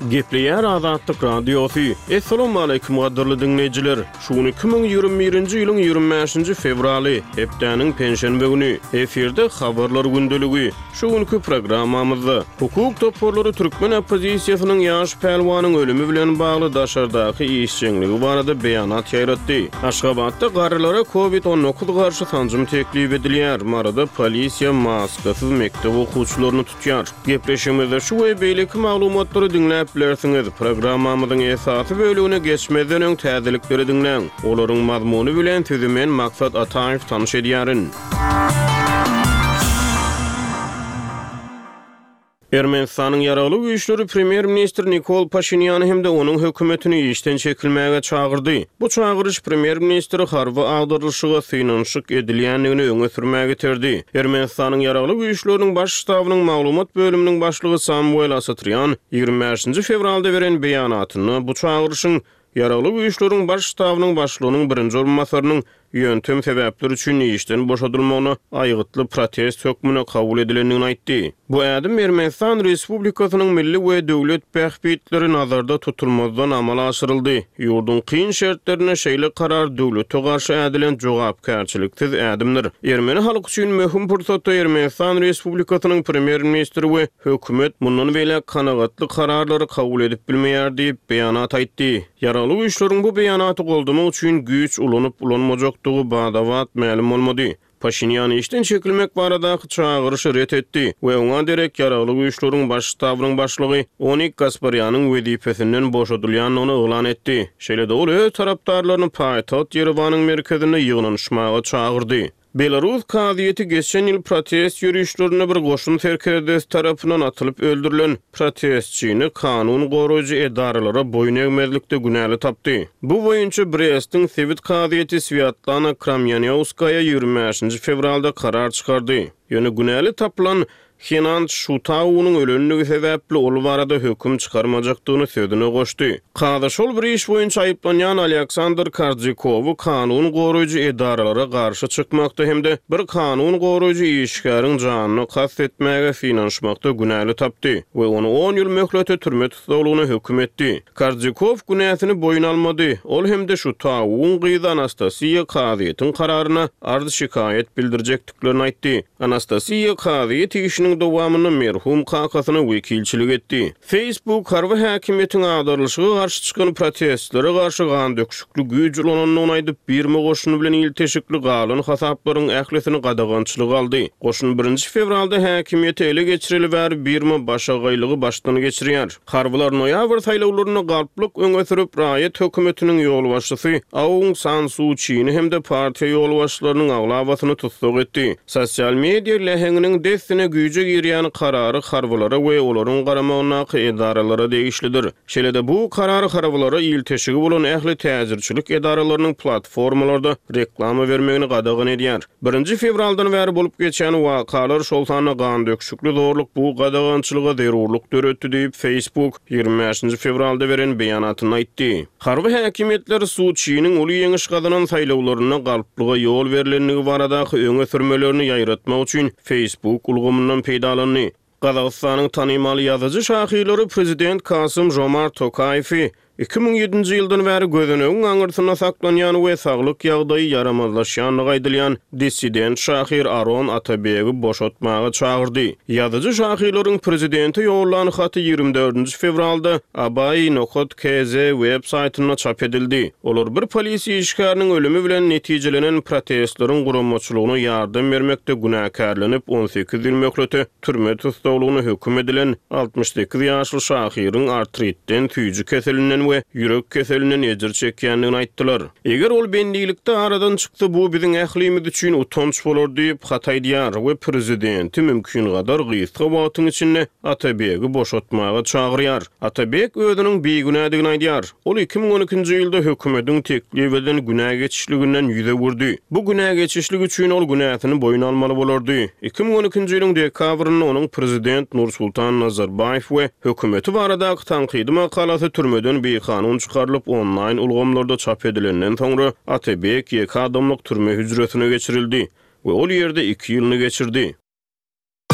Gepleyer Azatlyk Radiosu. Assalamu alaykum gaderly dinleyijiler. Şuny 2021-nji ýylyň 25-nji fevraly, hepdeniň penşenbe güni eferde habarlar gündeligi. Şu günkü programmamyzda hukuk toporlary türkmen opozisiýasynyň ýaş pelwanyň ölümi bilen bagly daşardaky işçiligi barada beýanat ýaratdy. Aşgabatda garrylara COVID-19 garşy sanjym teklip edilýär. Marada polisiýa maskasyz mektep okuwçylaryny tutýar. Gepleşmede şu we beýleki maglumatlary dinläp bilersiňiz. Programmamyzyň esasy bölügine geçmeden öň täzelikleri dinleň. Olaryň mazmuny bilen tüzümen maksat Ataýew tanyş edýärin. Ermenistanyň ýaraly güýçleri Premier Minister Nikol Pashinyan hemde onuň hökümetini işden çekilmäge çağırdy. Bu çağırış Premier Ministeri harby agdarylşyga synanşyk edilýändigini öňe sürmäge getirdi. Ermenistanyň ýaraly güýçleriniň baş ştabynyň maglumat bölüminiň başlygy Samuel Asatryan 25-nji fevralda beren beýanatyny bu çağırışyň ýaraly güýçleriň baş ştabynyň başlygynyň birinji orunmasarynyň ýöntem sebäpleri üçin işden boşadylmagyny aýgytly protest hökmüne kabul edilendigini aýtdy. Bu ädim Ermenistan Respublikasynyň milli we döwlet pähbitleri nazarda tutulmazdan amala aşyryldy. Ýurdun kyn şertlerine şeýle karar döwlete garşy edilen jogapkärçiliksiz ädimdir. Ermeni halky üçin möhüm pursatda Ermenistan Respublikasynyň premier ministri we hökümet mundan beýle kanagatly kararlary kabul edip bilmeýär diýip beýanat aýtdy. Ýaraly güýçleriň bu beýanaty goldamak üçin güýç ulanyp ulanmajagdygy badawat ma'lum bolmady. Pashinyan işden çekilmek baradaky çağırışy ret etdi we oňa derek ýaraly güýçleriň baş ştabynyň başlygy Onik Gasparyanyň wezipesinden boşadylýanyny elan etdi. Şeýle-de ol öz tarapdarlaryny paýtaht Yerewanyň merkezine ýygnanyşmaga çağırdy. Belarus kaziýeti geçen ýyl protest ýürüýüşlerine bir goşun terkedes tarapyndan atylyp öldürilen protestçini kanun goraýjy edaralara boyun egmezlikde günäli tapdy. Bu boýunça Brest'in Sewit kaziýeti Sviatlana Kramyanowskaýa 25-nji fevralda karar çykardy. Ýöne günäli tapylan Henant Şutawunyň ölümligi sebäpli ol barada höküm çykarmajakdygyny sözüne goşdy. Kaza şol bir iş boýunça aýyplanýan Aleksandr Kardzikow kanun goraýjy edaralara garşy çykmakda hemde bir kanun goraýjy işgäriň janyny kast etmäge finanşmakda günäli tapdy we onu 10 ýyl möhlete türme tutulmagyna höküm etdi. Kardzikow günäsini boyun almady. Ol hemde Şutawuň gyzy Anastasiýa kaziýetiň kararyna ardy şikaýet bildirjekdiklerini aýtdy. Anastasiýa kaziýet dowamyny merhum kakasyna wekilçilik etdi. Facebook harby häkimiýetiň agdarylşyga garşy çykan protestlere garşy gan döküşikli güýç ulanyny aýdyp birme goşuny bilen ilteşikli galan hasaplaryň ählesini gadagançylyk aldy. Goşun 1-nji fevralda häkimiýeti ele geçirilip birme başagaýlygy başdan geçirýär. Harbylar noýabr saýlawlaryny galplyk öňe sürüp raýat hökümetiniň ýol başçysy Aung San Suu Kyi'ni hemde partiýa ýol başçylarynyň aglabasyny tutsak etdi. Sosial media lehenginiň destine güýje girýän karary harbylara we olaryň garamagyna edaralara degişlidir. Şeýle-de bu karary harbylara ilteşigi bolan ähli täzirçilik edaralarynyň platformalarda reklama bermegini gadagyn edýär. 1-nji fevraldan bäri bolup geçen wakalar şol sany gan döküşikli zorluk bu gadagançylyga zerurluk döretdi diýip Facebook 25-nji fevralda beren beýanatyny aýtdy. Harby häkimetler Suu Kyi'niň uly ýeňiş gazanan saýlawlaryna galplyga ýol berilendigi baradaky öňe sürmelerini ýaýratmak üçin Facebook ulgamyndan peýdalandy. Gazagystanyň tanymaly ýazyjy şahylary prezident Kasym Jomart Tokaýew 2007-nji ýyldan bäri gözünegiň aňyrtyna saklanýan we saglyk ýagdaýy yaramazlaşýanlygy aýdylýan dissident Şahir Aron Atabegi boşatmaga çağırdy. Ýazyjy şahylaryň prezidenti ýollanan haty 24-nji fevralda Abay Nokot KZ web saýtyna çap edildi. Olar bir polisiýa işgäriniň ölümi bilen netijelenen protestleriň guramaçylygyna ýardam bermekde günäkärlenip 18 ýyl möhlete türme tutulmagyna höküm edilen 68 ýaşly Şahyryň artritden tüýjü keselinden we ýürek keselinden ejir çekýändigini aýtdylar. Eger ol bendilikde aradan çykdy, bu biziň ählimiz üçin utanç bolar diýip hataýdýar we prezidenti mümkin gadar gysga wagtyň içinde Atabegi boşatmaga çağırýar. Atabek özüniň beýgünädigini aýdýar. Ol 2012-nji ýylda hökümetiň teklip edilen günä geçişliginden ýüze wurdy. Bu günä geçişlik üçin ol günäsini boyun almaly bolardy. 2012-nji ýylyň dekabryny onuň prezident Nursultan Nazarbayew we hökümeti baradaky tanqidi makalasy türmeden kanun çykarylyp online ulgamlarda çap edilenden soňra Atabek ýeki adamlyk türme hüjretine geçirildi we ol ýerde 2 ýylyny geçirdi.